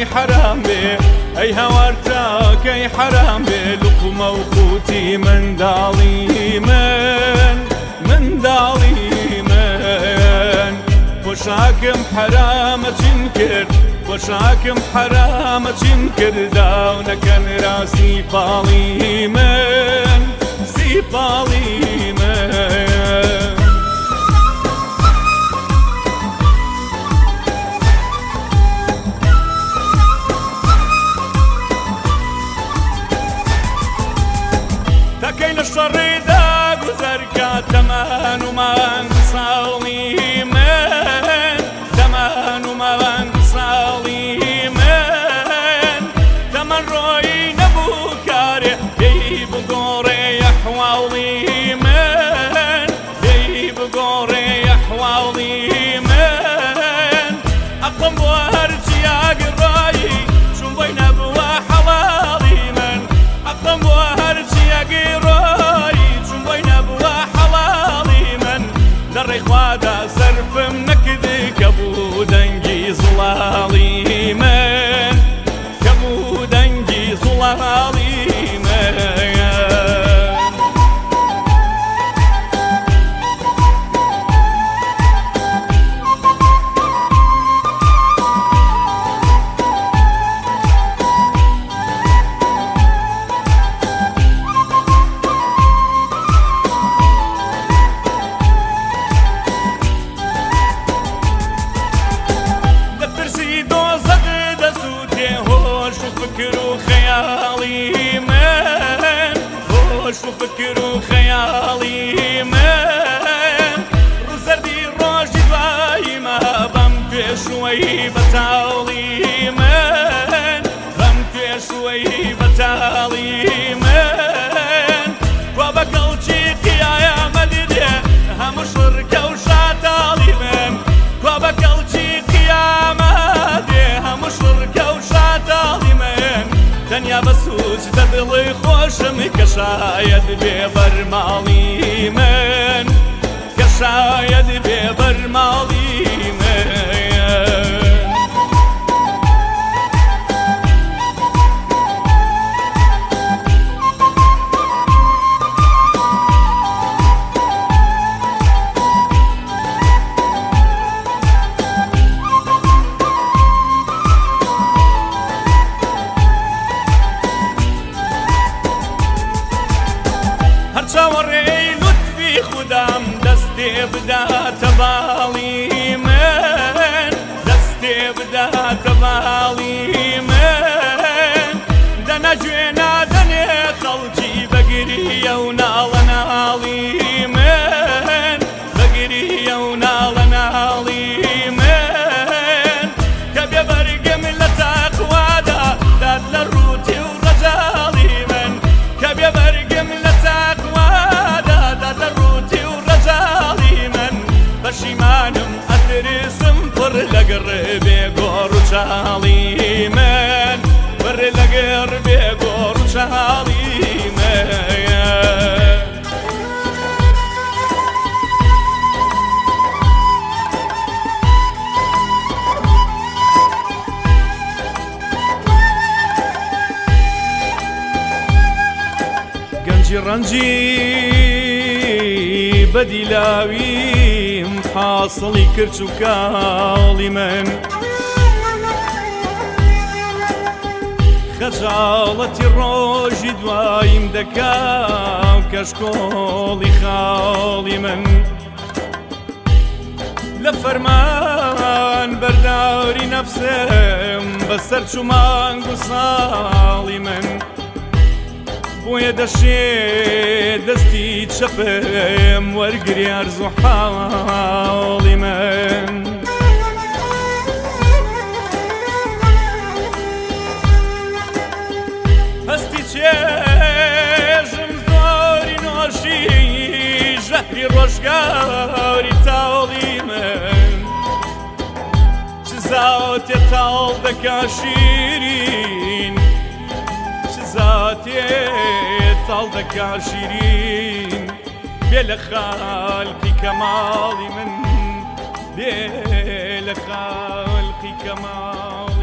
كي حرام بي أي هوارتا كي حرام بي لقمة وقوتي من دالي من دالي من وشاكم حرام تنكر وشاكم حرام تنكر داونا كان راسي بالي من سيبالي من تكين الشر دا گذركا تمان ومان صالي من تمان ومان صالي من تمن روي نبو كاره يجيب قوري يحوالي من يجيب قوري يحوالي من أقوم بوهرتي أقراي شون بين أبوا حوالي من أقوم بوهرتي أقراي شون بين أبوا حوالي من دري خوادا سرف منكذي كبو دنجي زلالي من كبو دنجي زلالي من فكر وخيالي من هوش وفكر وخيالي من رزردي روجي دوايما بمكي شوي بتالي من بمكي شوي بتالي من وبكالجي قيايا مديدي هم شركة وشاتالي من وبكالجي قياما دي هم شركة وشاتالي تنيا بسوج دلي خوشم كشايد ببرمالي من كشايد ببرمالي من شاوري لطفي خدام دستي بدا تبالي من دستي بدا تبالي من دنا جينا دني خلجي بقري ونالنالي من بقري ونالنالي من كبي برقم لتقوادا داد للروتي ورجالي من كبي برقم بشيمانم أدرسم بر لقربي قرشالي من بر لقربي قرشالي من قنجي رنجي بدلاوي محاصلي كرتوكالي من خجالتي الروجي دوايم دكا وكشكولي خالي من لفرمان برداري نفسم بسر شمان قصالي من بويا دشي دستي تشفم ورقري أرزو حالي من هستي تشيجم زوري نوشي جهري روشقاري تالي من شزاوتي تال دكا شيرين شزاتي طالدك عشرين بلا خالقي كمالي من بلا خالقي كمالي